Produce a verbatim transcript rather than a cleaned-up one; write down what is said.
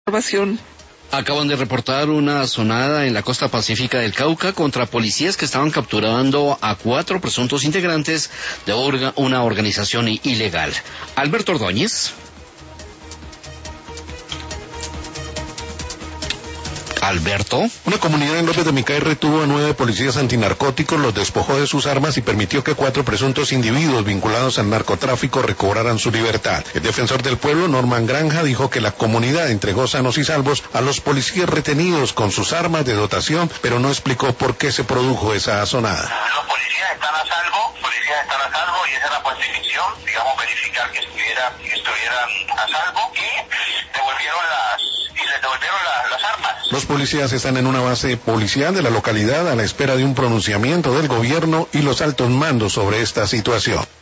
Información. Acaban de reportar una asonada en la costa pacífica del Cauca contra policías que estaban capturando a cuatro presuntos integrantes de orga, una organización ilegal. Alberto Ordóñez. Alberto. Una comunidad en López de Micay retuvo a nueve policías antinarcóticos, los despojó de sus armas y permitió que cuatro presuntos individuos vinculados al narcotráfico recobraran su libertad. El defensor del pueblo, Norman Granja, dijo que la comunidad entregó sanos y salvos a los policías retenidos con sus armas de dotación, pero no explicó por qué se produjo esa asonada. Los policías están a salvo, policías están a salvo y esa es la cuantificación, digamos, verificar que estuvieran, que estuvieran a salvo y devolvieron las, y les devolvieron la, las armas. Los policías están en una base policial de la localidad a la espera de un pronunciamiento del gobierno y los altos mandos sobre esta situación.